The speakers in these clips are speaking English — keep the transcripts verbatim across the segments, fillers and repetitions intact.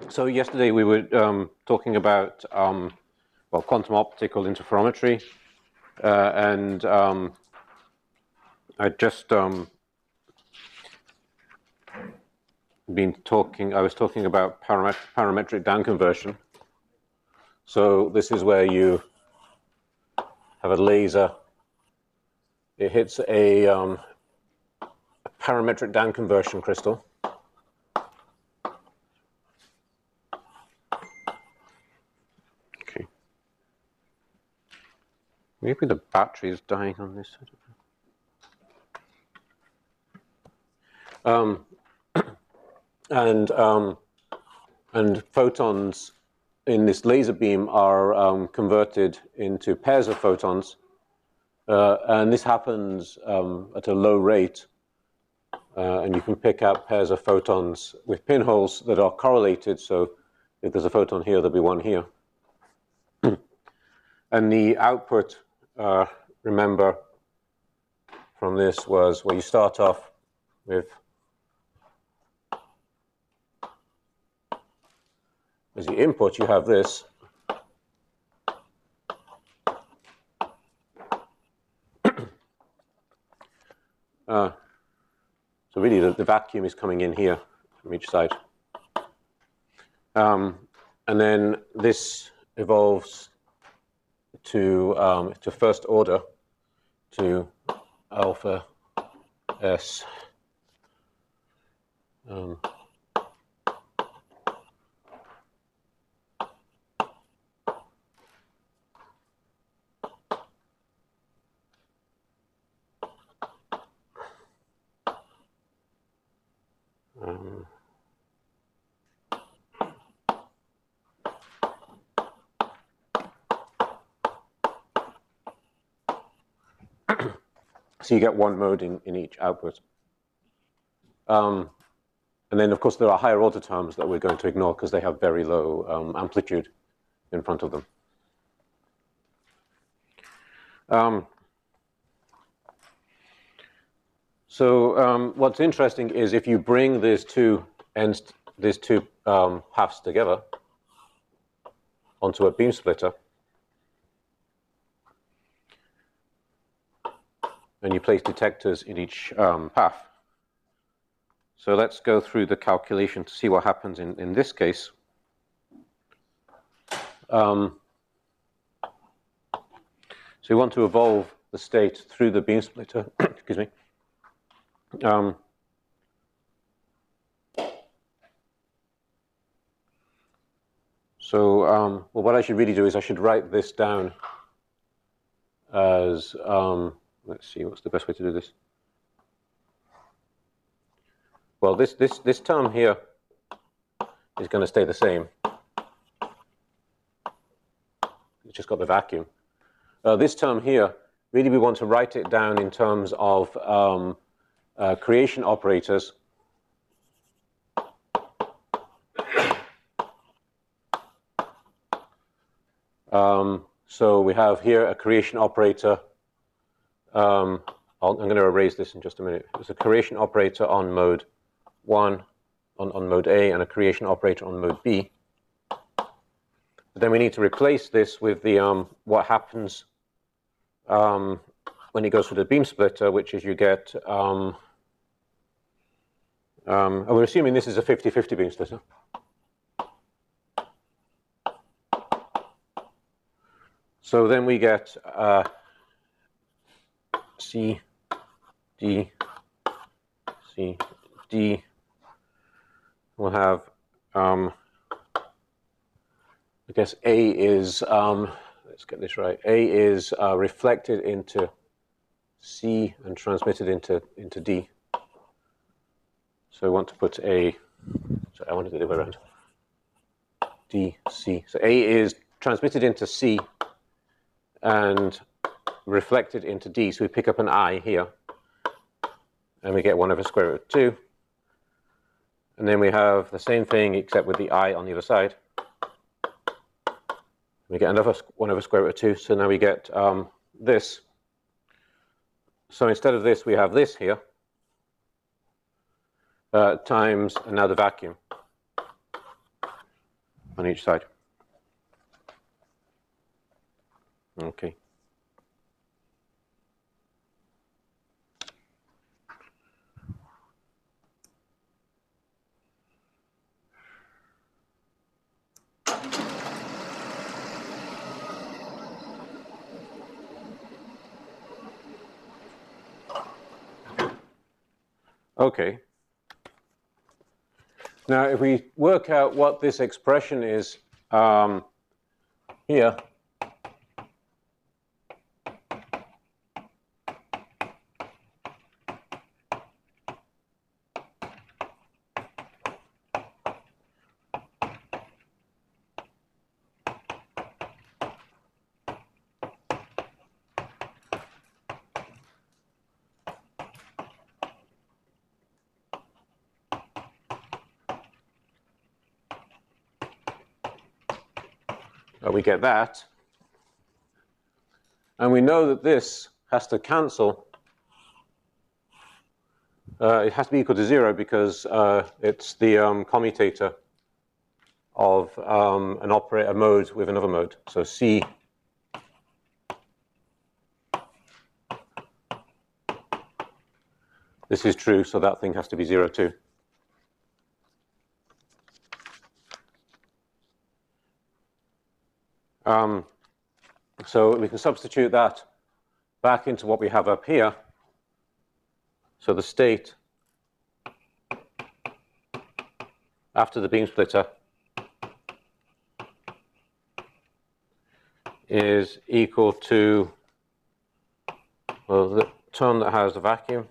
So yesterday we were um, talking about um, well, quantum optical interferometry, uh, and um, I just um, been talking. I was talking about paramet parametric downconversion. So this is where you have a laser. It hits a, um, a parametric downconversion crystal. Okay. Maybe the battery is dying on this. Um, and um, and photons in this laser beam are um, converted into pairs of photons, uh, and this happens um, at a low rate. Uh, and you can pick out pairs of photons with pinholes that are correlated. So if there's a photon here, there'll be one here. And the output, uh, remember, from this was where you start off with, as the input, you have this. uh, so really, the, the vacuum is coming in here from each side. Um, and then this evolves to, um, to first order, to alpha S. Um, um, So you get one mode in, in each output. Um, and then, of course, there are higher order terms that we're going to ignore because they have very low um, amplitude in front of them. Um, so um, what's interesting is if you bring these two ends, these two um, halves together onto a beam splitter, and you place detectors in each um, path. So let's go through the calculation to see what happens in, in this case. Um, so we want to evolve the state through the beam splitter. Excuse me. Um, so um, well, what I should really do is I should write this down as, um, let's see, what's the best way to do this? Well, this, this, this term here is going to stay the same. It's just got the vacuum. Uh, this term here, really we want to write it down in terms of um, uh, creation operators. Um, so we have here a creation operator. Um, I'll, I'm going to erase this in just a minute. There's a creation operator on mode one, on, on mode A, and a creation operator on mode B. But then we need to replace this with the um, what happens um, when it goes through the beam splitter, which is you get, um, um, and we're assuming this is a fifty fifty beam splitter. So then we get uh, C, D, C, D. We'll have, um, I guess A is, um, let's get this right, A is uh, reflected into C and transmitted into, into D. So we want to put A, sorry, I wanted to do it around, D, C. So A is transmitted into C and reflected into D. So we pick up an I here, and we get one over square root of two. And then we have the same thing except with the I on the other side. We get another one over square root of two. So now we get um, this. So instead of this, we have this here uh, times, and now the vacuum. on each side. Okay. Okay. Now, if we work out what this expression is um, here, uh, we get that. And we know that this has to cancel. Uh, it has to be equal to zero because uh, it's the um, commutator of um, an operator mode with another mode. So C this is true, so that thing has to be zero too. Um, so we can substitute that back into what we have up here. So the state after the beam splitter is equal to, well, the term that has the vacuum.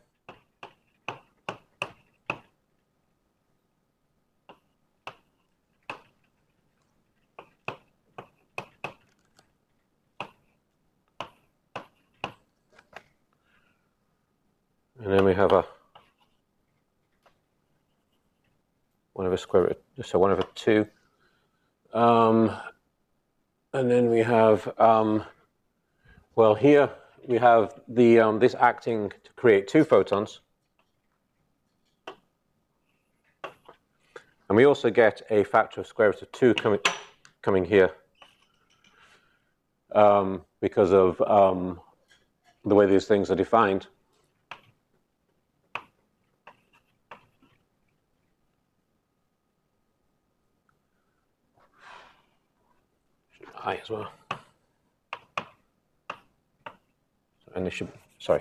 And then we have a one over square root, so one over two. Um, and then we have, um, well, here we have the um, this acting to create two photons. And we also get a factor of square root of two coming, coming here um, because of um, the way these things are defined. I as well. And this should, sorry.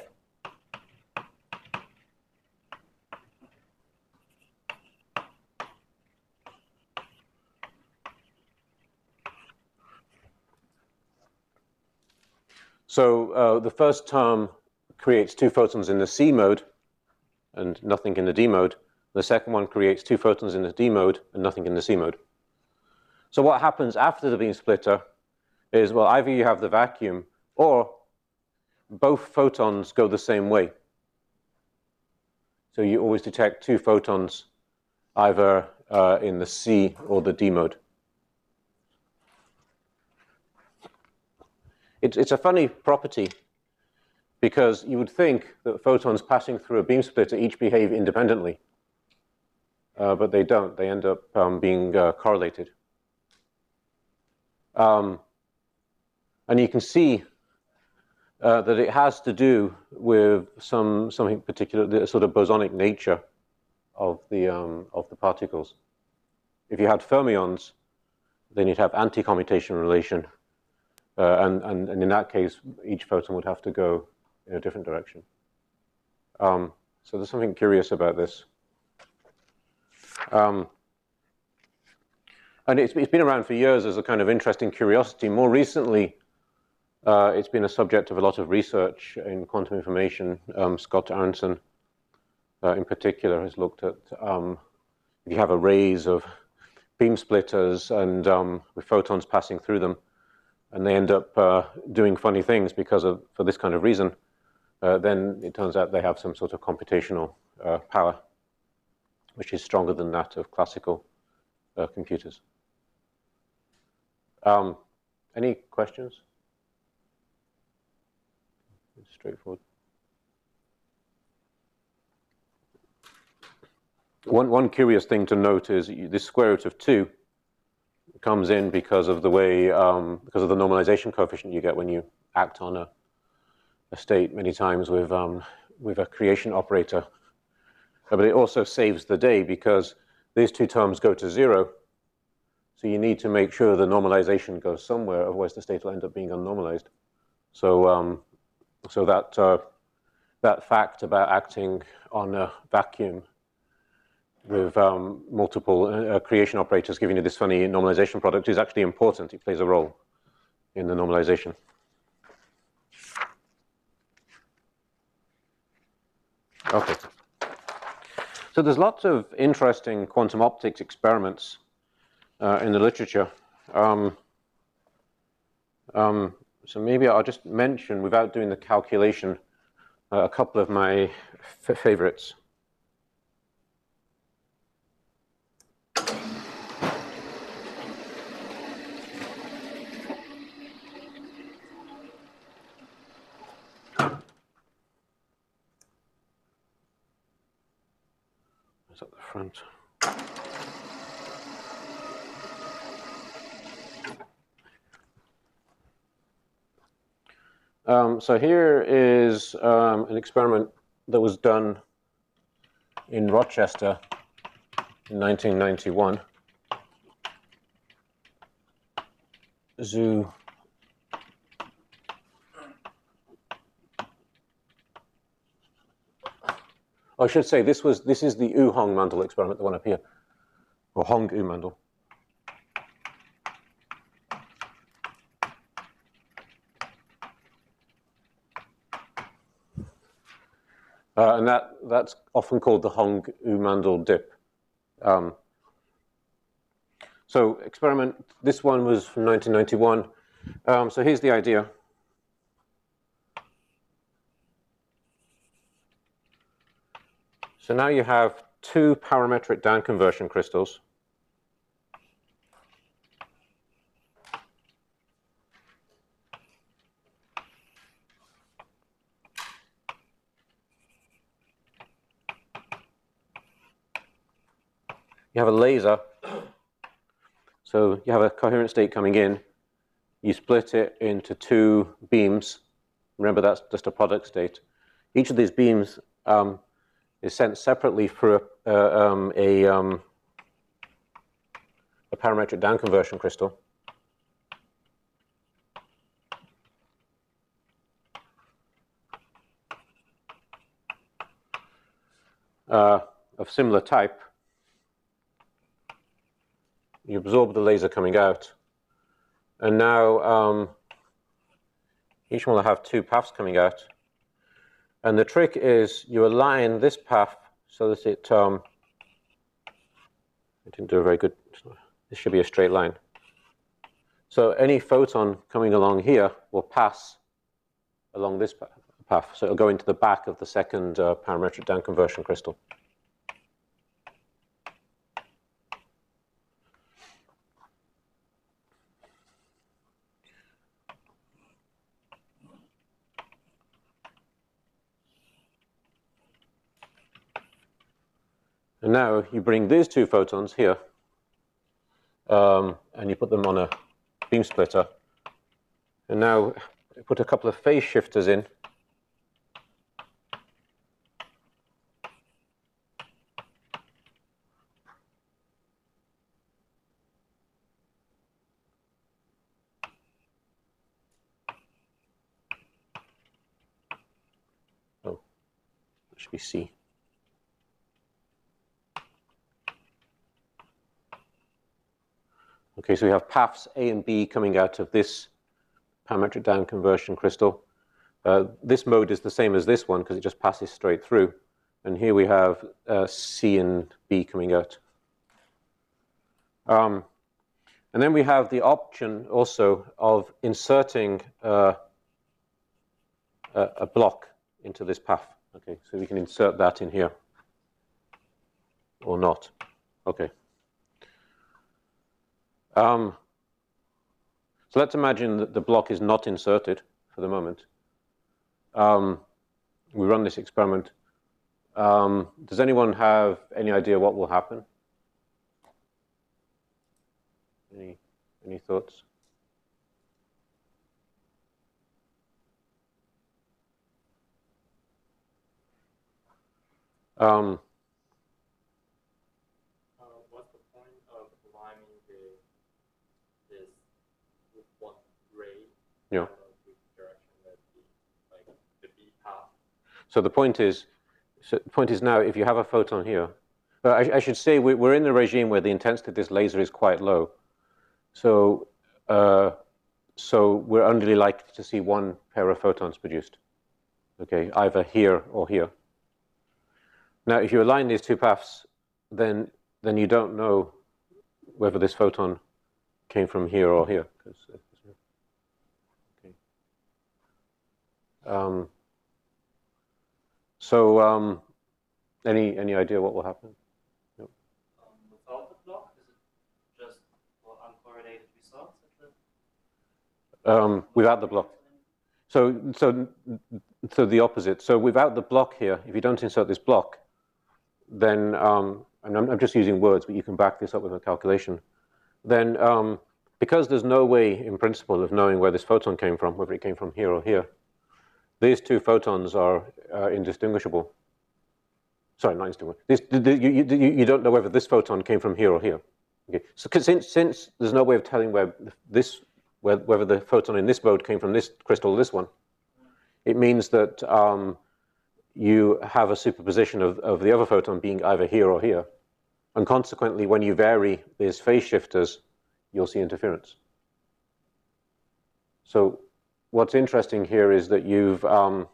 So uh, the first term creates two photons in the C mode and nothing in the D mode. The second one creates two photons in the D mode and nothing in the C mode. So what happens after the beam splitter is, well, either you have the vacuum or both photons go the same way. So you always detect two photons either uh, in the C or the D mode. It's, it's a funny property because you would think that photons passing through a beam splitter each behave independently, uh, but they don't. They end up um, being uh, correlated. Um, and you can see uh, that it has to do with some something particular, the sort of bosonic nature of the um, of the particles. If you had fermions, then you'd have anti-commutation relation, uh, and, and and in that case, each photon would have to go in a different direction. Um, so there's something curious about this. Um, And it's, it's been around for years as a kind of interesting curiosity. More recently, uh, it's been a subject of a lot of research in quantum information. Um, Scott Aaronson, uh, in particular, has looked at um, if you have arrays of beam splitters and um, with photons passing through them, and they end up uh, doing funny things because of for this kind of reason, uh, then it turns out they have some sort of computational uh, power, which is stronger than that of classical uh, computers. Um, any questions? It's straightforward. One, one curious thing to note is this square root of two comes in because of the way, um, because of the normalization coefficient you get when you act on a, a state many times with, um, with a creation operator. But it also saves the day because these two terms go to zero. So you need to make sure the normalization goes somewhere, otherwise the state will end up being unnormalized. So, um, so that, uh, that fact about acting on a vacuum with um, multiple uh, creation operators giving you this funny normalization product is actually important. It plays a role in the normalization. Okay. So there's lots of interesting quantum optics experiments uh, in the literature. Um, um, so maybe I'll just mention, without doing the calculation, uh, a couple of my f favorites. Is at the front. Um, so here is um, an experiment that was done in Rochester in nineteen ninety-one. Zhu. I should say this was this is the Yu-Hong Mandel experiment, the one up here, or Hong-Yu Mandel. Uh, and that, that's often called the Hong-Yu Mandel dip. Um, so experiment, this one was from nineteen ninety-one. Um, so here's the idea. So now you have two parametric down-conversion crystals. You have a laser. So you have a coherent state coming in. You split it into two beams. Remember, that's just a product state. Each of these beams um, is sent separately through a, uh, um, a, um, a parametric down-conversion crystal. Uh, of similar type. You absorb the laser coming out. And now um, each one will have two paths coming out. And the trick is you align this path so that it, um, I didn't do a very good, this should be a straight line. So any photon coming along here will pass along this path. So it'll go into the back of the second uh, parametric down-conversion crystal. And now you bring these two photons here, um, and you put them on a beam splitter. And now put a couple of phase shifters in. Oh, that should be C. Okay, so we have paths A and B coming out of this parametric down conversion crystal. Uh, this mode is the same as this one because it just passes straight through. And here we have uh, C and B coming out. Um, and then we have the option also of inserting uh, a, a block into this path. Okay, so we can insert that in here or not. Okay. Um, so let's imagine that the block is not inserted for the moment. Um, we run this experiment. Um, does anyone have any idea what will happen? Any Any thoughts? Um, uh, what's the point of aligning the this with one ray? yeah. With direction that the like the B path. So the point is, so the point is now, if you have a photon here, uh, I, I should say we, we're in the regime where the intensity of this laser is quite low. So, uh, so we're only likely to see one pair of photons produced. Okay, either here or here. Now, if you align these two paths, then then you don't know whether this photon came from here or here. Okay. Um, so, um, any any idea what will happen? Um, without the block, is it just for uncorrelated results? Um, without the block. So, so, so the opposite. So without the block here, if you don't insert this block, then, um, and I'm, I'm just using words, but you can back this up with a calculation, then um, because there's no way in principle of knowing where this photon came from, whether it came from here or here, these two photons are uh, indistinguishable. Sorry, not indistinguishable. This, you, you, you don't know whether this photon came from here or here. Okay. So since, since there's no way of telling where this, whether the photon in this mode came from this crystal or this one, it means that um, you have a superposition of, of the other photon being either here or here. And consequently, when you vary these phase shifters, you'll see interference. So what's interesting here is that you've, um,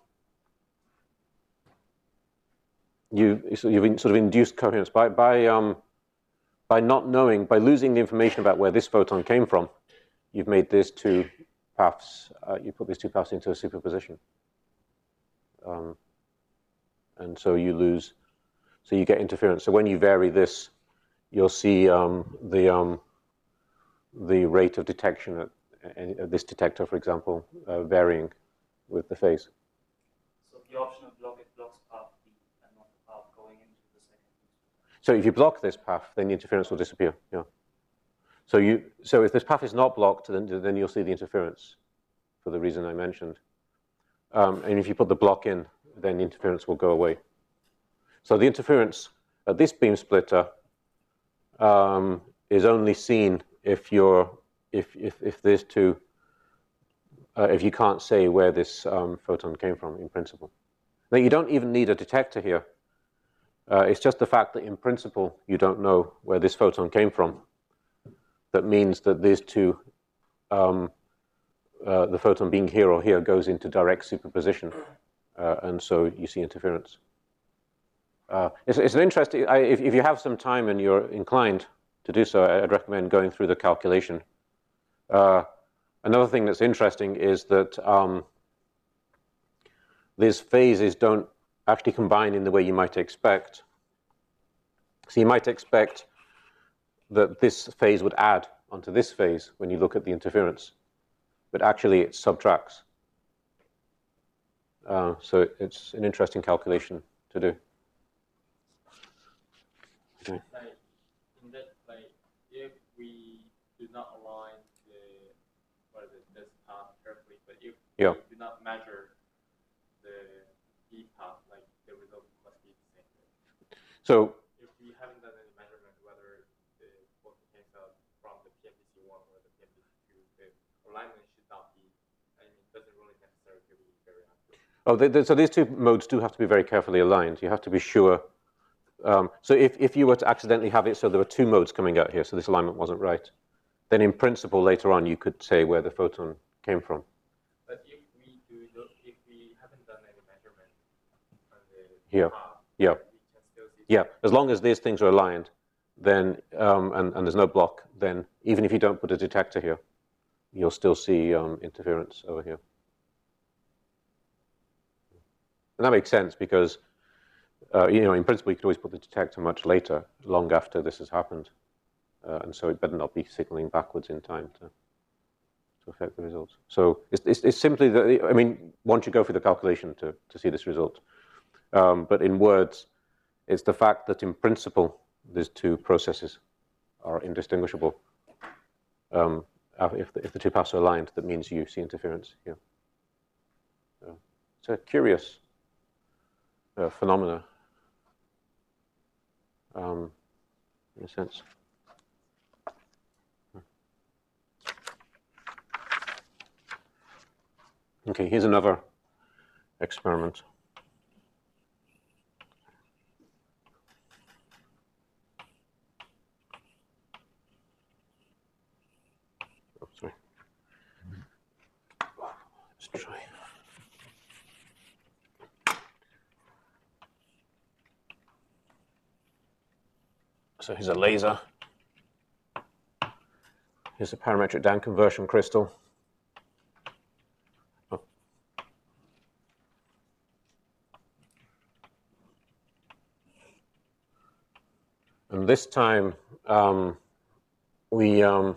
you, so you've sort of induced coherence by, by, um, by not knowing, by losing the information about where this photon came from. You've made these two paths, uh, you put these two paths into a superposition. Um, and so you lose, so you get interference. So when you vary this, you'll see um, the, um, the rate of detection at, at this detector, for example, uh, varying with the phase. So the optional block, it blocks path B and not the path going into the second. So if you block this path, then the interference will disappear, yeah. So, you, so if this path is not blocked, then, then you'll see the interference for the reason I mentioned. Um, and if you put the block in, then the interference will go away. So the interference at this beam splitter um, is only seen if you're, if, if, if there's two, uh, if you can't say where this um, photon came from in principle. Now you don't even need a detector here. Uh, it's just the fact that in principle you don't know where this photon came from. That means that these two, um, uh, the photon being here or here goes into direct superposition. Uh, and so you see interference. Uh, it's, it's an interesting, I, if, if you have some time and you're inclined to do so, I'd recommend going through the calculation. Uh, another thing that's interesting is that um, these phases don't actually combine in the way you might expect. So you might expect that this phase would add onto this phase when you look at the interference, but actually it subtracts. Uh, so it's an interesting calculation to do. Okay. Like in that, like if we do not align the what is it, this path carefully, but if yeah. we do not measure the B path, like the result must be the same. So if we haven't done any measurement, whether the what came out from the P M D C one or the P M D C two, the alignment should not be. I mean, it doesn't really necessarily be very accurate. Oh, they, they, so these two modes do have to be very carefully aligned. You have to be sure. Um, so if, if you were to accidentally have it so there were two modes coming out here, so this alignment wasn't right, then in principle later on you could say where the photon came from. But if we do, if we haven't done any measurement on the yeah, path, yeah, we can still see yeah. As long as these things are aligned, then um, and, and there's no block, then even if you don't put a detector here, you'll still see um, interference over here. And that makes sense because, uh, you know, in principle, you could always put the detector much later, long after this has happened. Uh, and so it better not be signaling backwards in time to, to affect the results. So it's, it's, it's simply that, I mean, one should go through the calculation to, to see this result. Um, but in words, it's the fact that in principle, these two processes are indistinguishable. Um, uh, if, the, if the two paths are aligned, that means you see interference here. So it's a curious uh, phenomena, um, in a sense. Okay, here's another experiment. Oh, sorry. Let's try. So here's a laser. Here's a parametric down conversion crystal. Oh. And this time, um, we um,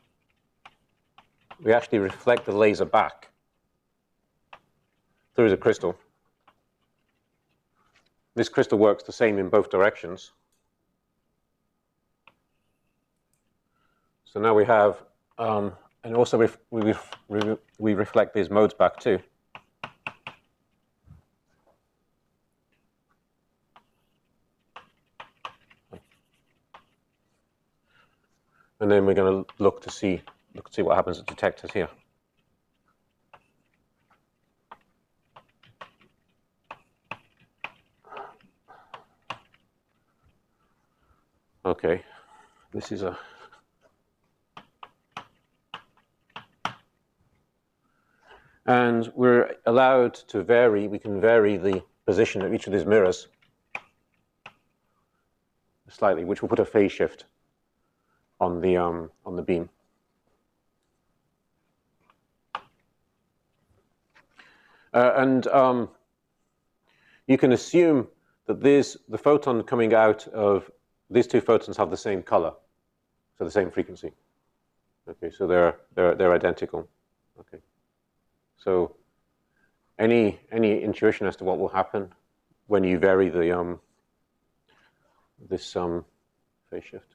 we actually reflect the laser back through the crystal. This crystal works the same in both directions. So now we have, um, and also we, we, we, we reflect these modes back too. And then we're going to look to see, look to see what happens at detectors here. Okay, this is a and we're allowed to vary, we can vary the position of each of these mirrors slightly, which will put a phase shift on the um, on the beam. Uh, and um, you can assume that this, the photon coming out of these two photons have the same color, so the same frequency. Okay, so they're they're they're identical. Okay, so any any intuition as to what will happen when you vary the um this um phase shift?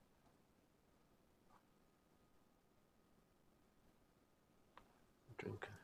Drink.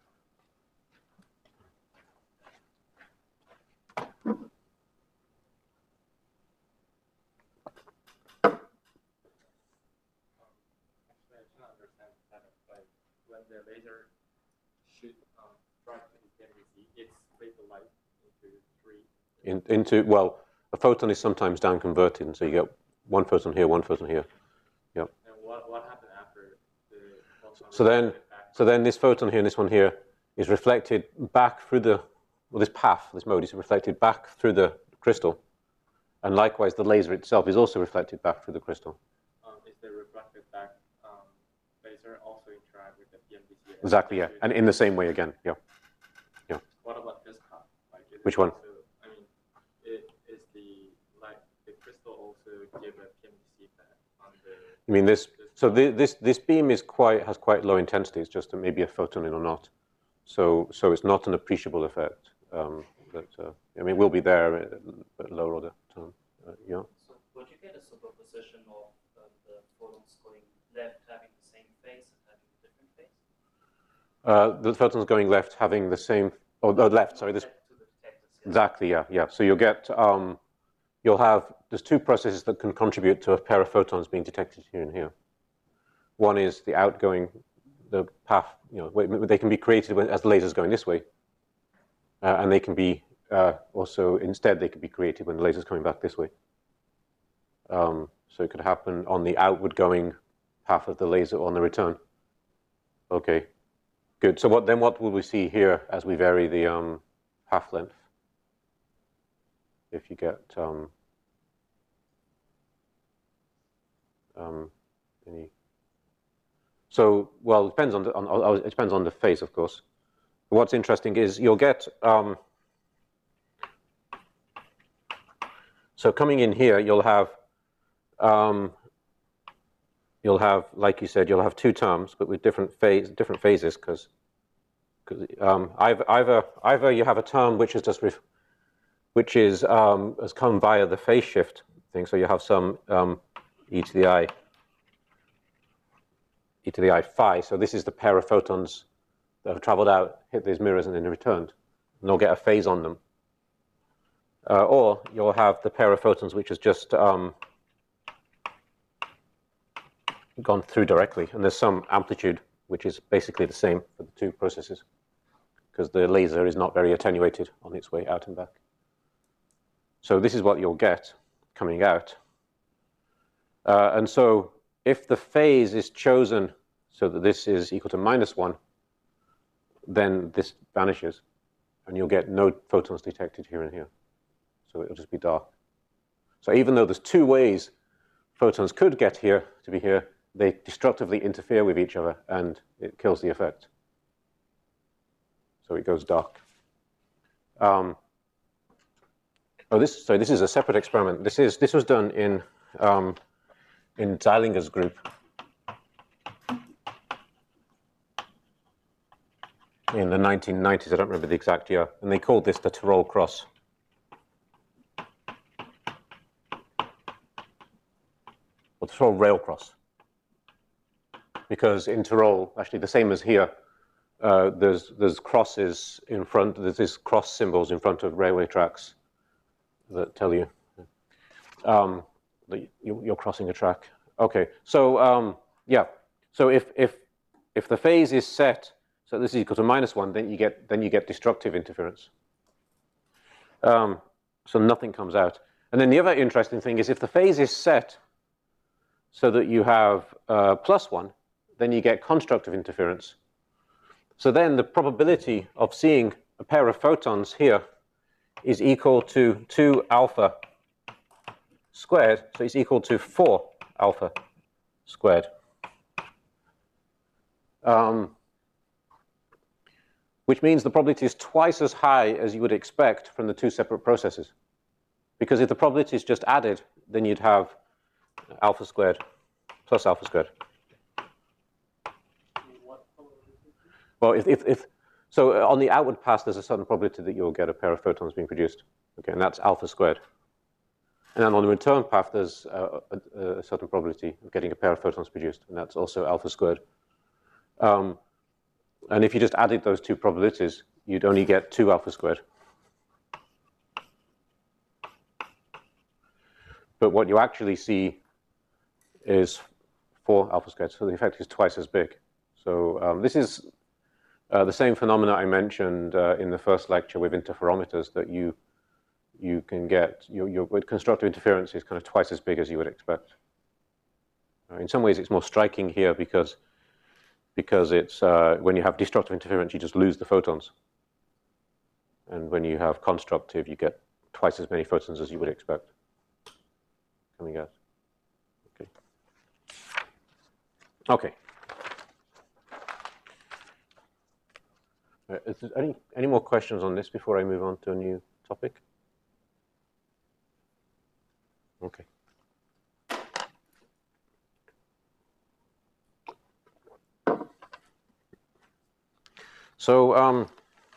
When the laser shoot um, right to the P M D C, it split the light into three. In, into well, a photon is sometimes down converted, and so you get one photon here, one photon here. Yep. And what what happened after the photon? So then, so then this photon here and this one here is reflected back through the well, this path, this mode is reflected back through the crystal, and likewise the laser itself is also reflected back through the crystal. Um, is the reflected back um, laser also interact with the P M D C? Exactly, yeah, and in the same way again, yeah, yeah. What about this path? Like, which one? Also, I mean, it, is the like the crystal also give a P M D C effect on the? You mean this? this so the, this this beam is quite has quite low intensity. It's just a, maybe a photon in or not. So so it's not an appreciable effect. Um, but uh, I mean, we'll be there at, at lower order time. Uh, yeah. So would you get a superposition of uh, the photons going left having the same phase and having a different phase? Uh, the photons going left having the same, oh, the left, sorry, this, Left to the detectors, yes. exactly, yeah, yeah. So you'll get, um, you'll have, there's two processes that can contribute to a pair of photons being detected here and here. One is the outgoing, the path, you know, they can be created when, as the laser's going this way. Uh, and they can be, uh, also, instead, they could be created when the laser's coming back this way. Um, so it could happen on the outward going path of the laser or on the return. Okay. Good. So what then? What will we see here as we vary the um, path length? If you get um, um, any, so well, it depends on the on, on it depends on the phase, of course. But what's interesting is you'll get um, so coming in here, you'll have um, you'll have, like you said, you'll have two terms, but with different phase, different phases, because um, either, either either you have a term which is just ref, which is um, has come via the phase shift thing, so you have some um, e to the I e to the I phi. So this is the pair of photons that have traveled out, hit these mirrors, and then returned. And they'll get a phase on them. Uh, or you'll have the pair of photons which has just um, gone through directly. And there's some amplitude which is basically the same for the two processes, because the laser is not very attenuated on its way out and back. So this is what you'll get coming out. Uh, and so if the phase is chosen so that this is equal to minus one, then this vanishes, and you'll get no photons detected here and here. So it'll just be dark. So even though there's two ways photons could get here to be here, they destructively interfere with each other, and it kills the effect. So it goes dark. Um, oh, this, sorry, this is a separate experiment. This, is, this was done in, um, in Zeilinger's group. In the nineteen nineties, I don't remember the exact year, and they called this the Tyrol cross. Or Tyrol rail cross. Because in Tyrol, actually the same as here, uh, there's, there's crosses in front, there's these cross symbols in front of railway tracks that tell you um, that you're crossing a track. Okay, so um, yeah, so if, if, if the phase is set, so this is equal to minus one, then you get, then you get destructive interference. Um, so nothing comes out. And then the other interesting thing is if the phase is set so that you have uh, plus one, then you get constructive interference. So then the probability of seeing a pair of photons here is equal to two alpha squared, so it's equal to four alpha squared. Um, which means the probability is twice as high as you would expect from the two separate processes. Because if the probability is just added, then you'd have alpha squared plus alpha squared. Well, if, if, if so on the outward pass, there's a certain probability that you'll get a pair of photons being produced. Okay, and that's alpha squared. And then on the return path, there's a, a, a certain probability of getting a pair of photons produced, and that's also alpha squared. Um, and if you just added those two probabilities, you'd only get two alpha squared. But what you actually see is four alpha squared, so the effect is twice as big. So um, this is uh, the same phenomena I mentioned uh, in the first lecture with interferometers, that you you can get, your, your constructive interference is kind of twice as big as you would expect. Uh, in some ways, it's more striking here because because it's uh, when you have destructive interference, you just lose the photons, and when you have constructive, you get twice as many photons as you would expect coming out. Okay. Okay. Uh, is there any any more questions on this before I move on to a new topic? Okay. So, um,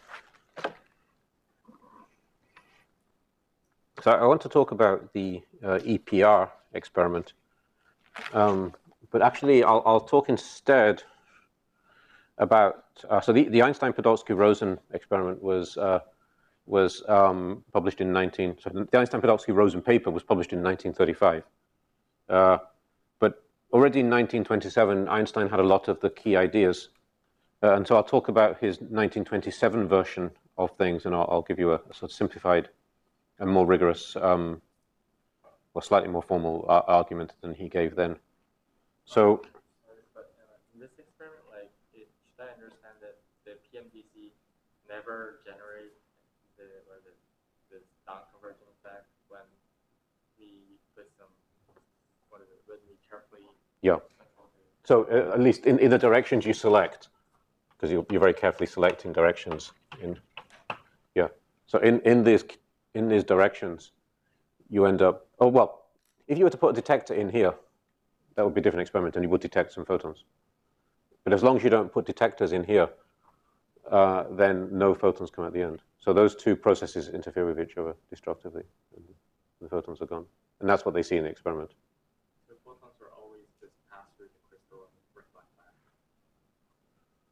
so I want to talk about the uh, E P R experiment, um, but actually I'll, I'll talk instead about, uh, so the, the Einstein-Podolsky-Rosen experiment was uh, was um, published in nineteen, so the Einstein-Podolsky-Rosen paper was published in nineteen thirty-five. Uh, but already in nineteen twenty-seven, Einstein had a lot of the key ideas. Uh, and so I'll talk about his nineteen twenty-seven version of things, and I'll, I'll give you a, a sort of simplified and more rigorous, um, or slightly more formal uh, argument than he gave then. So, but uh, in this experiment, like, it, should I understand that the P M D C never generates the or the this down-converging effect when we put some, what is it, when we carefully? yeah. So uh, at least in, in the directions you select, because you're, you're very carefully selecting directions. In, yeah. So in, in, these, in these directions, you end up, oh, well, if you were to put a detector in here, that would be a different experiment, and you would detect some photons. But as long as you don't put detectors in here, uh, then no photons come at the end. So those two processes interfere with each other destructively, and the photons are gone. And that's what they see in the experiment. The photons are always just pass through the crystal and reflect back.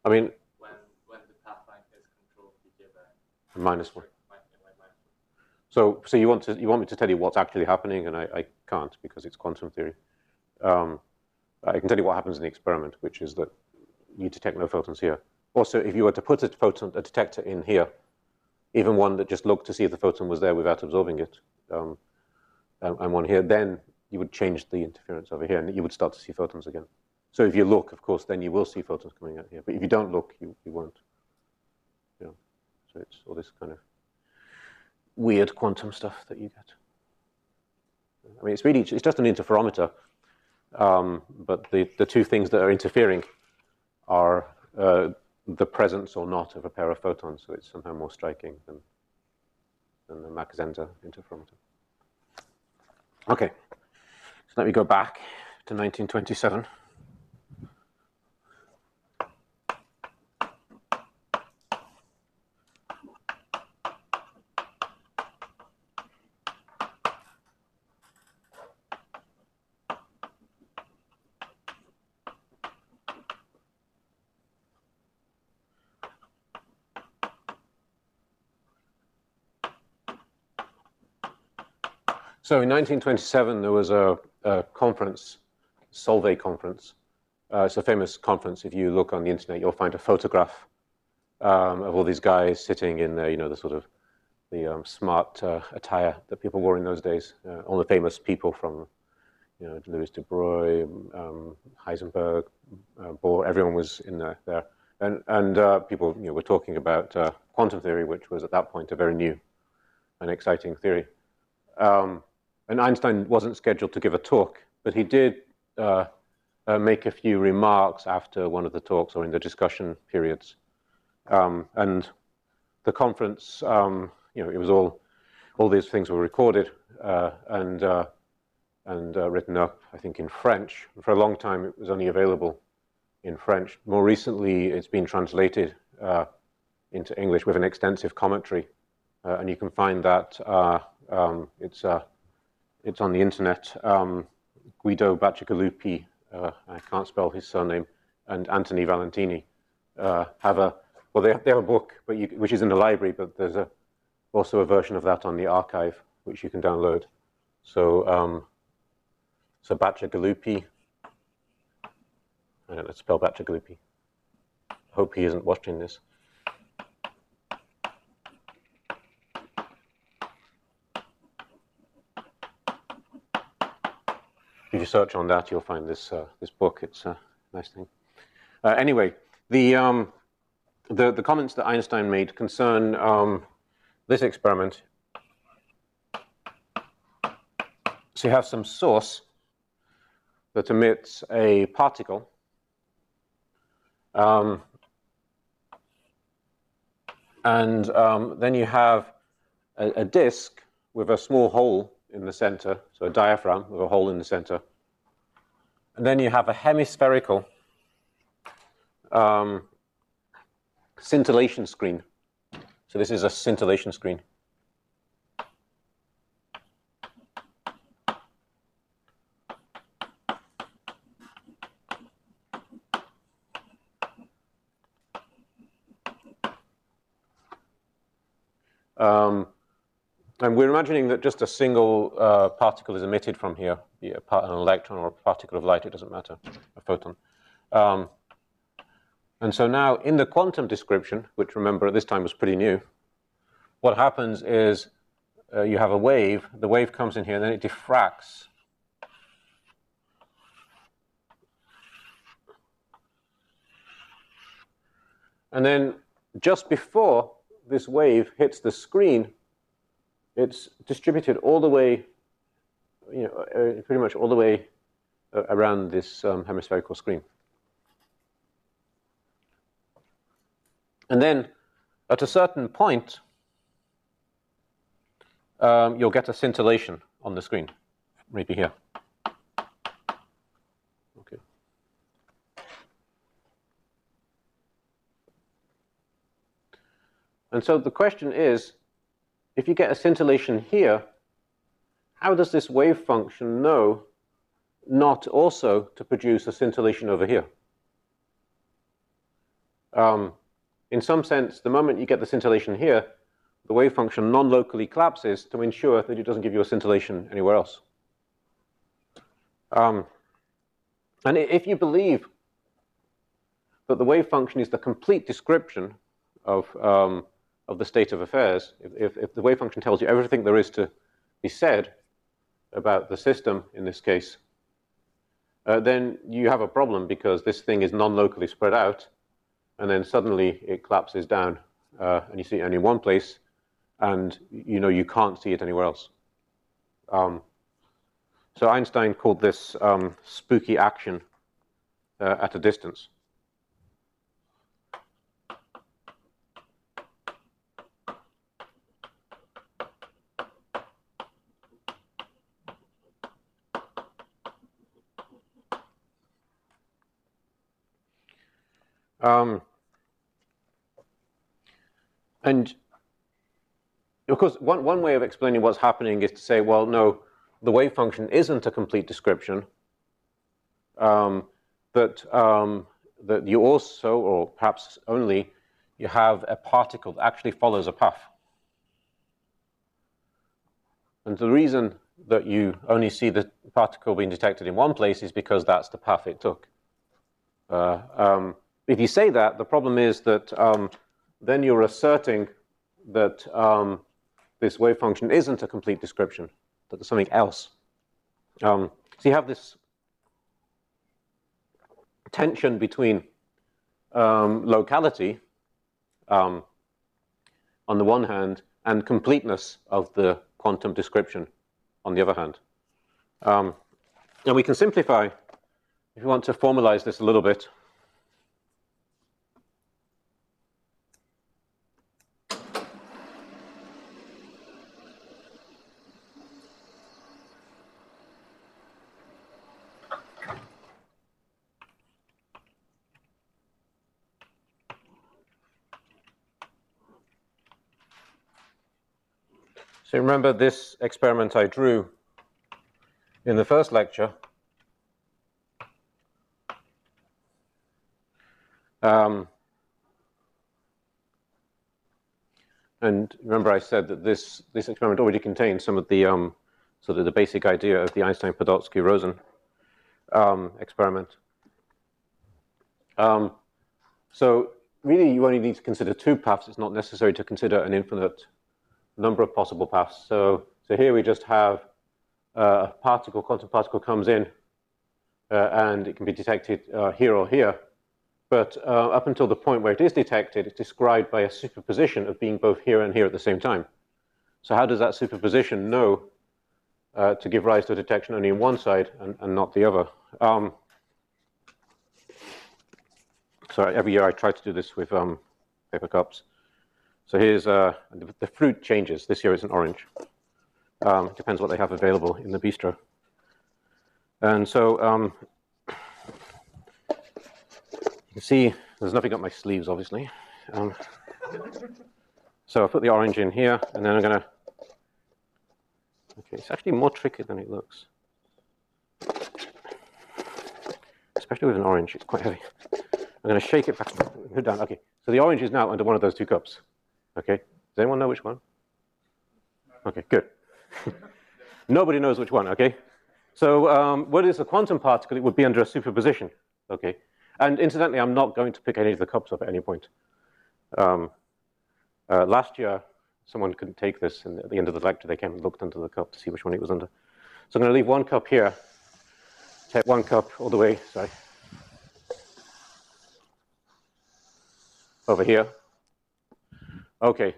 I mean, when when the path length is controlled, you give a minus one. min- like minus one. So, so you want to you want me to tell you what's actually happening, and I, I can't because it's quantum theory. Um, I can tell you what happens in the experiment, which is that you detect no photons here. Also, if you were to put a photon a detector in here, even one that just looked to see if the photon was there without absorbing it, um, and, and one here, then you would change the interference over here, and you would start to see photons again. So if you look, of course, then you will see photons coming out here. But if you don't look, you, you won't. You know, so it's all this kind of weird quantum stuff that you get. I mean, it's really, it's just an interferometer. Um, but the, the two things that are interfering are uh, the presence or not of a pair of photons. So it's somehow more striking than, than the Mach-Zehnder interferometer. Okay, so let me go back to nineteen twenty-seven. So in nineteen twenty-seven, there was a, a conference, Solvay conference. Uh, it's a famous conference. If you look on the internet, you'll find a photograph um, of all these guys sitting in the, you know, the sort of the um, smart uh, attire that people wore in those days. Uh, all the famous people from, you know, Louis de Broglie, um, Heisenberg, uh, Bohr, everyone was in there. there. And, and uh, people, you know, were talking about uh, quantum theory, which was at that point a very new and exciting theory. Um, And Einstein wasn't scheduled to give a talk, but he did uh, uh, make a few remarks after one of the talks or in the discussion periods. Um, and the conference, um, you know, it was all, all these things were recorded uh, and, uh, and uh, written up, I think, in French. For a long time, it was only available in French. More recently, it's been translated uh, into English with an extensive commentary. Uh, and you can find that uh, um, it's uh, It's on the internet. Um, Guido Bacigalupi, uh, I can't spell his surname, and Anthony Valentini uh, have a, well, they have, they have a book, but you, which is in the library, but there's a, also a version of that on the archive, which you can download. So, um, so Bacigalupi, I don't know how to spell Bacigalupi. Hope he isn't watching this. If you search on that, you'll find this uh, this book. It's a nice thing. Uh, anyway, the, um, the the comments that Einstein made concern um, this experiment. So you have some source that emits a particle, um, and um, then you have a, a disk with a small hole in the center, so a diaphragm with a hole in the center. And then you have a hemispherical um, scintillation screen. So this is a scintillation screen. Um, And we're imagining that just a single uh, particle is emitted from here, be it an electron or a particle of light, it doesn't matter, a photon. Um, and so now in the quantum description, which remember at this time was pretty new, what happens is uh, you have a wave, the wave comes in here, and then it diffracts. And then just before this wave hits the screen, it's distributed all the way, you know, uh, pretty much all the way uh, around this um, hemispherical screen. And then at a certain point, um, you'll get a scintillation on the screen, maybe here. Okay. And so the question is, if you get a scintillation here, how does this wave function know not also to produce a scintillation over here? um, in some sense, the moment you get the scintillation here, the wave function non-locally collapses to ensure that it doesn't give you a scintillation anywhere else. Um, and if you believe that the wave function is the complete description of, um, of the state of affairs, if, if, if the wave function tells you everything there is to be said about the system in this case, uh, then you have a problem because this thing is non-locally spread out, and then suddenly it collapses down, uh, and you see it only in one place, and you know you can't see it anywhere else. Um, so Einstein called this um, spooky action uh, at a distance. Um, and of course, one, one way of explaining what's happening is to say, well, no, the wave function isn't a complete description, um, that, um, that you also, or perhaps only, you have a particle that actually follows a path. And the reason that you only see the particle being detected in one place is because that's the path it took. Uh, um, if you say that, the problem is that um, then you're asserting that um, this wave function isn't a complete description, that there's something else. Um, so you have this tension between um, locality um, on the one hand and completeness of the quantum description on the other hand. Um, and we can simplify, if you want to formalize this a little bit. So remember this experiment I drew in the first lecture. Um, and remember I said that this, this experiment already contains some of the, um, sort of the basic idea of the Einstein-Podolsky-Rosen um, experiment. Um, so really you only need to consider two paths. It's not necessary to consider an infinite number of possible paths. So, so here we just have uh, a particle, quantum particle comes in, uh, and it can be detected uh, here or here. But uh, up until the point where it is detected, it's described by a superposition of being both here and here at the same time. So how does that superposition know uh, to give rise to a detection only in one side and, and not the other? Um, so every year I try to do this with um, paper cups. So here's uh, the, the fruit changes. This year it's an orange. Um, it depends what they have available in the bistro. And so um, you can see there's nothing up my sleeves, obviously. Um, so I'll put the orange in here, and then I'm going to... Okay, it's actually more tricky than it looks. Especially with an orange, it's quite heavy. I'm going to shake it back down. Okay, so the orange is now under one of those two cups. Okay, does anyone know which one? Okay, good. Nobody knows which one, okay? So um, what is a quantum particle? It would be under a superposition, okay? And incidentally, I'm not going to pick any of the cups up at any point. Um, uh, last year, someone couldn't take this, and at the end of the lecture, they came and looked under the cup to see which one it was under. So I'm going to leave one cup here, take one cup all the way, sorry, over here. Okay.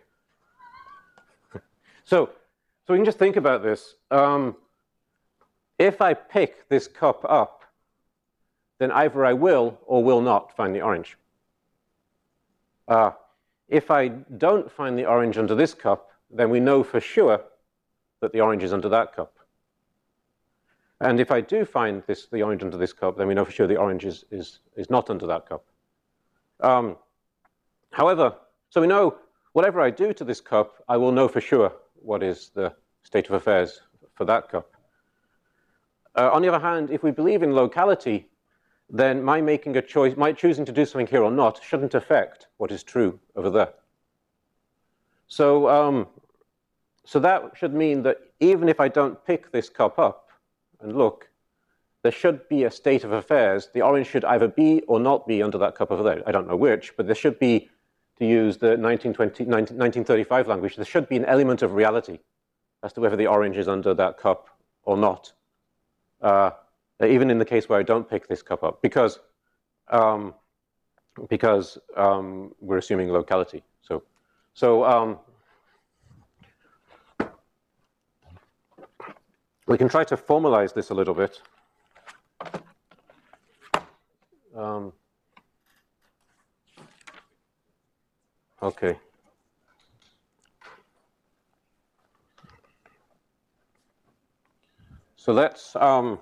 So, so we can just think about this. Um, if I pick this cup up, then either I will or will not find the orange. Uh, if I don't find the orange under this cup, then we know for sure that the orange is under that cup. And if I do find this, the orange under this cup, then we know for sure the orange is, is, is not under that cup. Um, however, so we know whatever I do to this cup, I will know for sure what is the state of affairs for that cup. Uh, on the other hand, if we believe in locality, then my making a choice, my choosing to do something here or not, shouldn't affect what is true over there. So, um, so that should mean that even if I don't pick this cup up and look, there should be a state of affairs. The orange should either be or not be under that cup over there. I don't know which, but there should be, to use the nineteen twenty, nineteen thirty-five language, there should be an element of reality as to whether the orange is under that cup or not. Uh, even in the case where I don't pick this cup up, because, um, because um, we're assuming locality. So, so um, we can try to formalize this a little bit. Um, okay. So let's, um,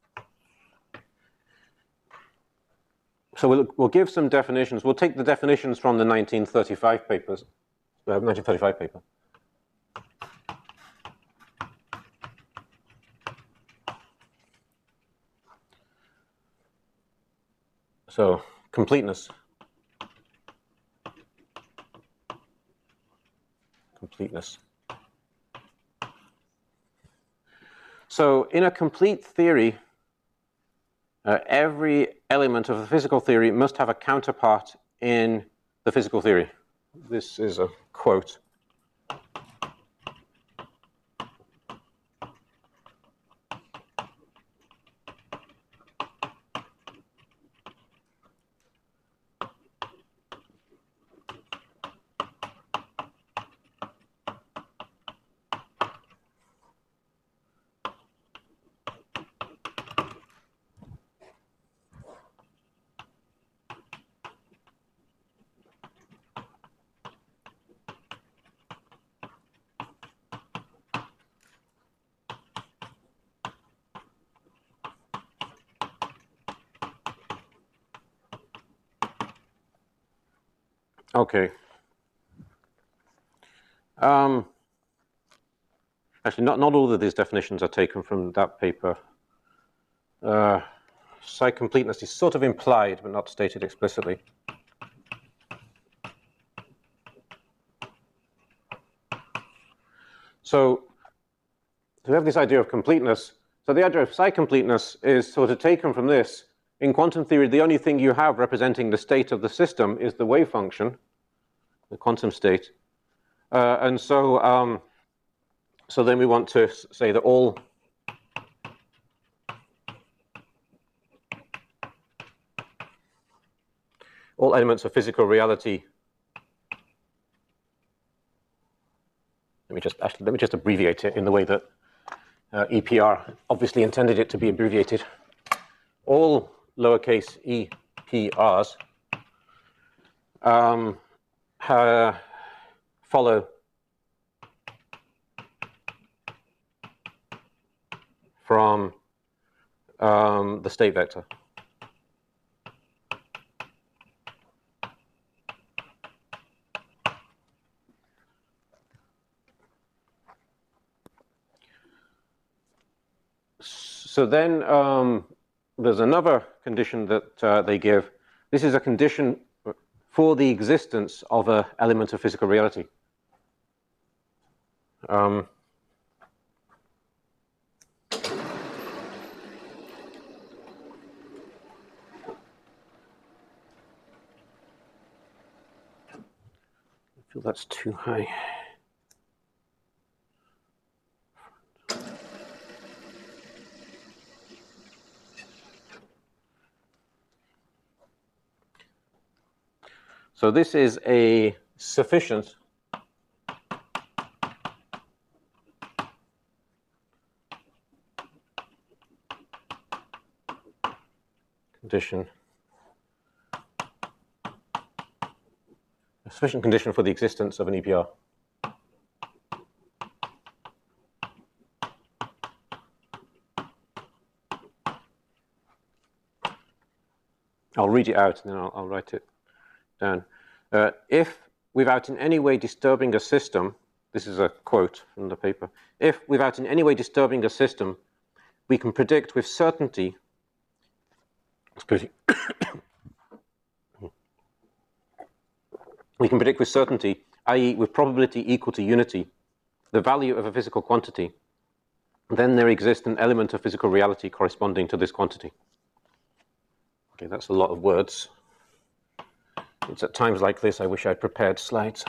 so we'll, we'll give some definitions. We'll take the definitions from the nineteen thirty-five papers, uh, nineteen thirty-five paper. So, completeness. Completeness. So, in a complete theory, uh, every element of the physical theory must have a counterpart in the physical theory. This is a quote. Okay. Um, actually, not, not all of these definitions are taken from that paper. Uh, psi completeness is sort of implied, but not stated explicitly. So, we have this idea of completeness. So the idea of psi completeness is sort of taken from this. In quantum theory, the only thing you have representing the state of the system is the wave function, the quantum state. Uh, and so, um, so then we want to say that all all elements of physical reality. Let me just actually let me just abbreviate it in the way that uh, E P R obviously intended it to be abbreviated. All lowercase e p r's um, uh, follow from um, the state vector. So then um, there's another condition that uh, they give. This is a condition for the existence of an element of physical reality. Um, I feel that's too high. So this is a sufficient condition, a sufficient condition for the existence of an E P R. I'll read it out and then I'll, I'll write it down. Uh, if, without in any way disturbing a system, this is a quote from the paper, if, without in any way disturbing a system, we can predict with certainty excuse me. We can predict with certainty, that is with probability equal to unity, the value of a physical quantity. Then there exists an element of physical reality corresponding to this quantity. Okay, that's a lot of words. It's at times like this I wish I'd prepared slides.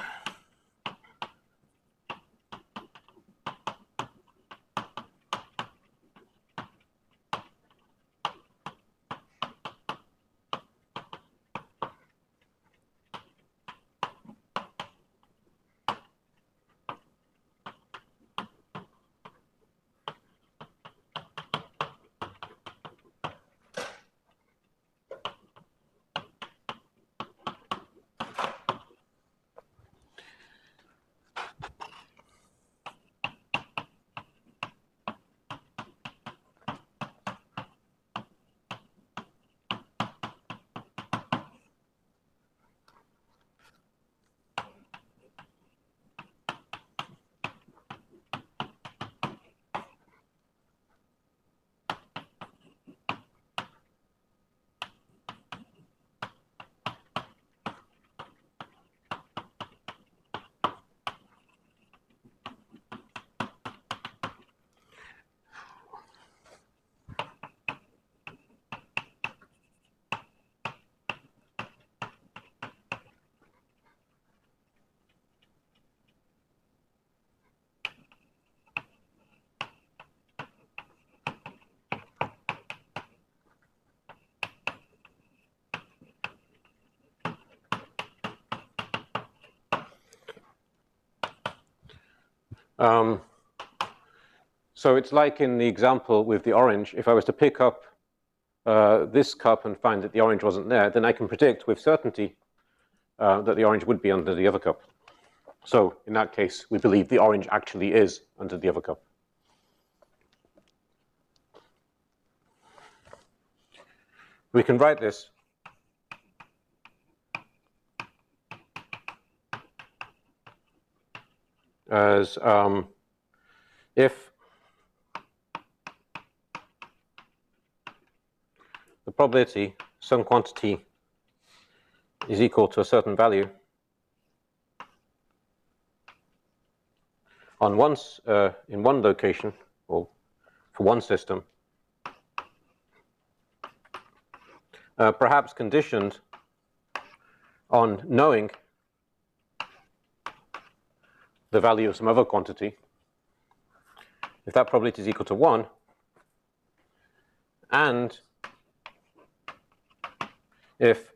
Um, so it's like in the example with the orange, if I was to pick up uh, this cup and find that the orange wasn't there, then I can predict with certainty uh, that the orange would be under the other cup. So in that case, we believe the orange actually is under the other cup. We can write this as um, if the probability, some quantity, is equal to a certain value on one, uh, in one location, or for one system, uh, perhaps conditioned on knowing the value of some other quantity, if that probability is equal to one, and if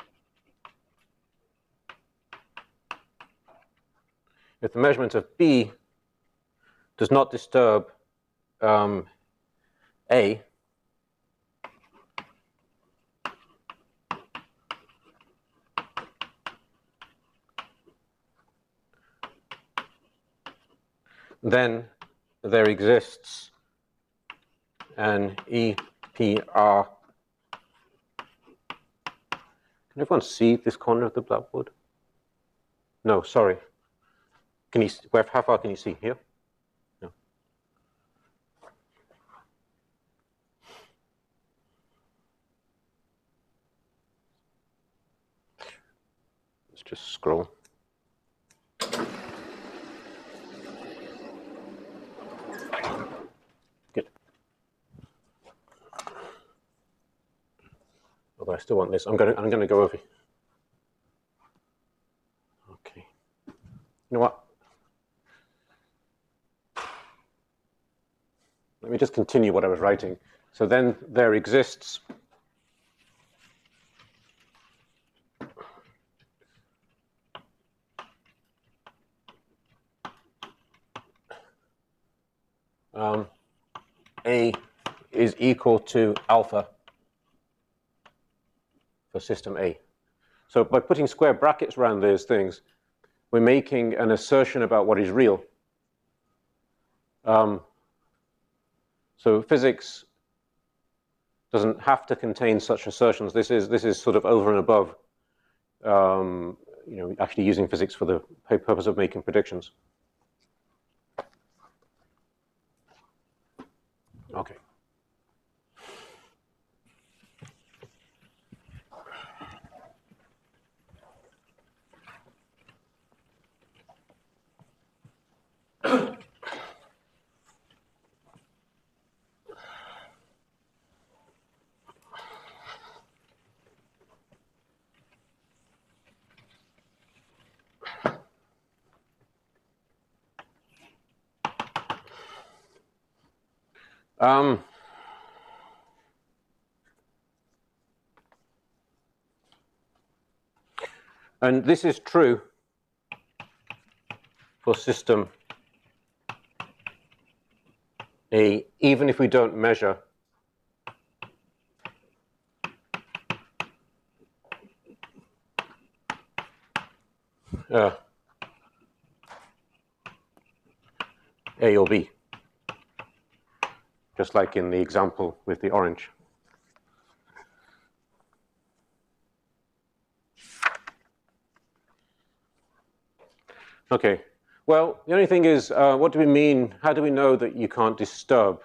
if the measurement of B does not disturb um, A, then there exists an E P R. Can everyone see this corner of the blackboard? No, sorry. Can you, where, how far can you see? Here? No. Let's just scroll. Good. Although I still want this. I'm going to, I'm going to go over. Okay. You know what? Let me just continue what I was writing. So then there exists um, A is equal to alpha for system A. So by putting square brackets around those things, we're making an assertion about what is real. Um, so physics doesn't have to contain such assertions. This is this is sort of over and above, um, you know, actually using physics for the purpose of making predictions. Okay. Um, and this is true for system A, even if we don't measure uh, A or B, just like in the example with the orange. Okay, well, the only thing is, uh, what do we mean, how do we know that you can't disturb?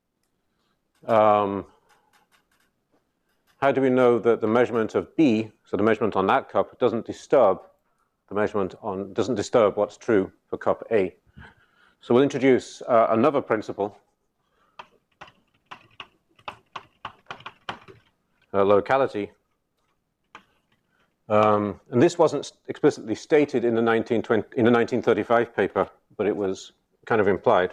Um, how do we know that the measurement of B, so the measurement on that cup, doesn't disturb the measurement on, doesn't disturb what's true for cup A? So we'll introduce uh, another principle, uh, locality. Um, and this wasn't explicitly stated in the, nineteen twenty, in the nineteen thirty-five paper, but it was kind of implied.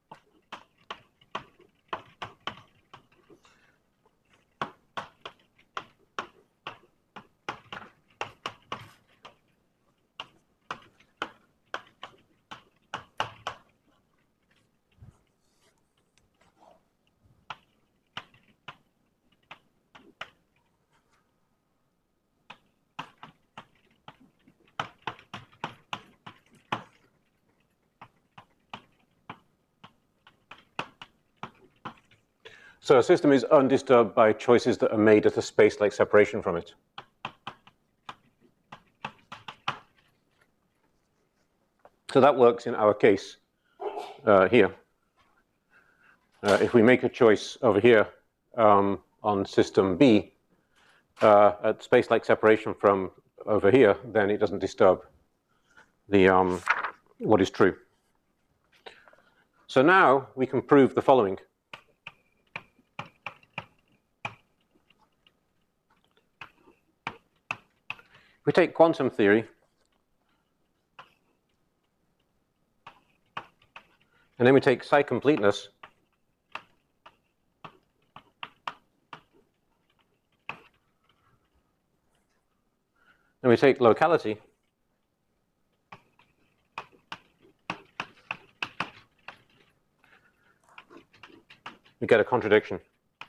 So a system is undisturbed by choices that are made at a space-like separation from it. So that works in our case uh, here. Uh, if we make a choice over here um, on system B uh, at space-like separation from over here, then it doesn't disturb the um, what is true. So now we can prove the following. We take quantum theory and then we take psi-completeness and we take locality we get a contradiction.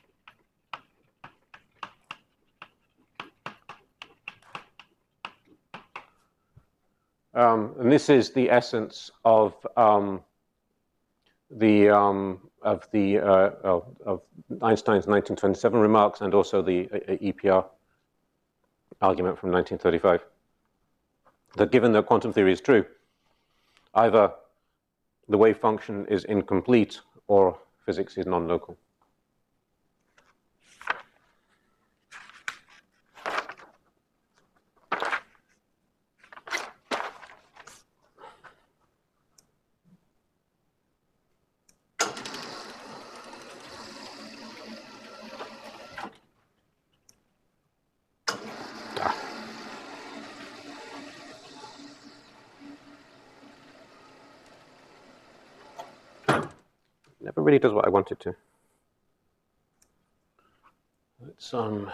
Um, and this is the essence of um, the um, of the uh, of, of Einstein's nineteen twenty-seven remarks and also the uh, E P R argument from nineteen thirty-five. That given that quantum theory is true, either the wave function is incomplete or physics is non-local. Never really does what I want it to. Let's um.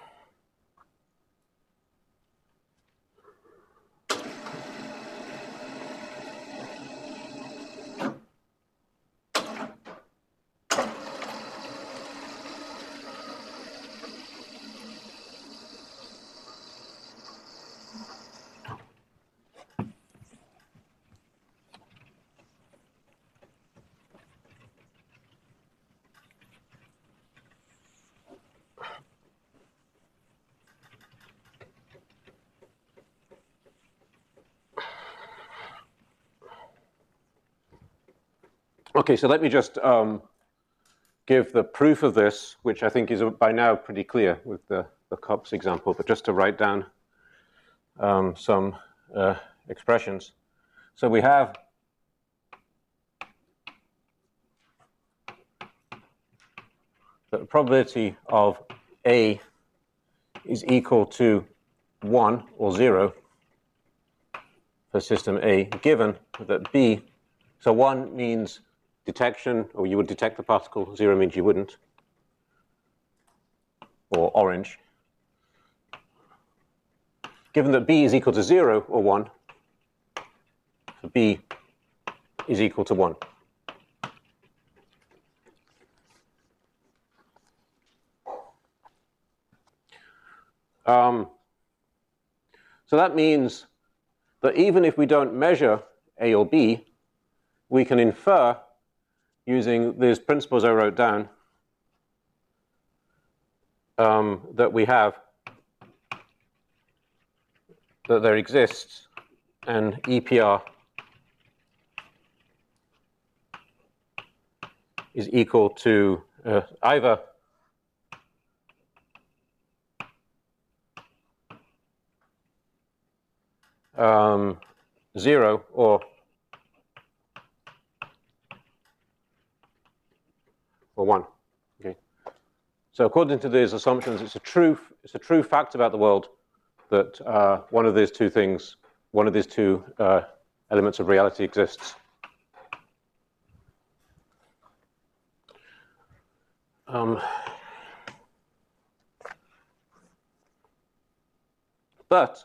Okay, so let me just um, give the proof of this, which I think is by now pretty clear with the, the cups example, but just to write down um, some uh, expressions. So we have that the probability of A is equal to one or zero for system A, given that B, so one means detection, or you would detect the particle. Zero means you wouldn't. Or orange. Given that B is equal to zero or one, so B is equal to one. Um, so that means that even if we don't measure A or B, we can infer, using these principles I wrote down, um, that we have, that there exists an E P R is equal to uh, either um, zero or or one. Okay. So according to these assumptions, it's a true it's a true fact about the world that uh, one of these two things, one of these two uh, elements of reality exists. Um, but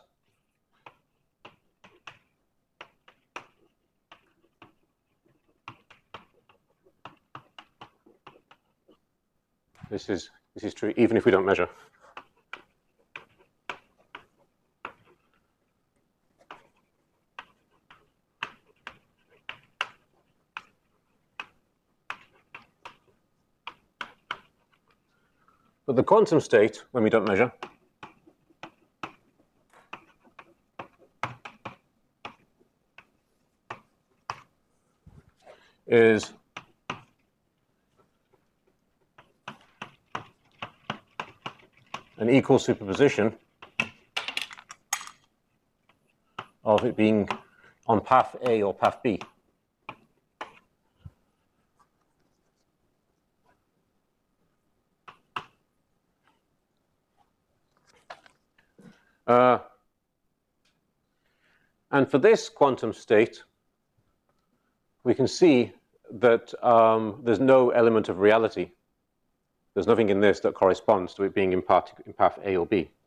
this is this is true even if we don't measure. But the quantum state, when we don't measure, is an equal superposition of it being on path A or path B. Uh, and for this quantum state, we can see that um, there's no element of reality. There's nothing in this that corresponds to it being in path, in path A or B.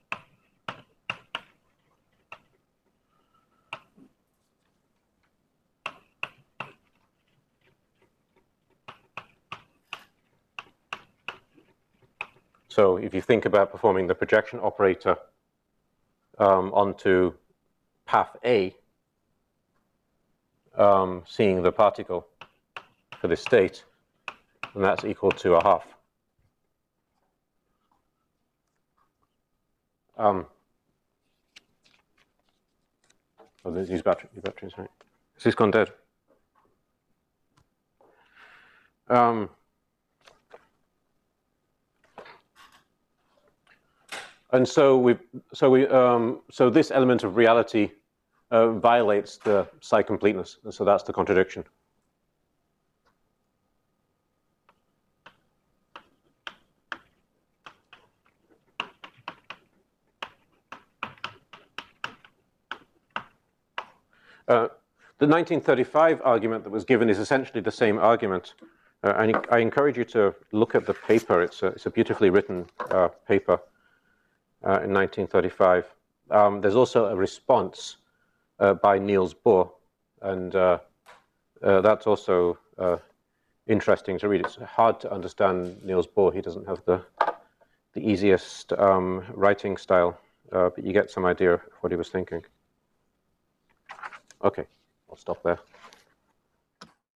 So if you think about performing the projection operator um, onto path A, um, seeing the particle for this state, and that's equal to a half. Um, oh, these battery, these batteries, right? Has this gone dead? Um, and so we, so we, um, so this element of reality uh, violates the psi completeness, and so that's the contradiction. Uh, the nineteen thirty-five argument that was given is essentially the same argument. Uh, and I encourage you to look at the paper. It's a, it's a beautifully written uh, paper uh, in nineteen thirty-five. Um, there's also a response uh, by Niels Bohr, and uh, uh, that's also uh, interesting to read. It's hard to understand Niels Bohr. He doesn't have the, the easiest um, writing style, uh, but you get some idea of what he was thinking. Okay, I'll stop there.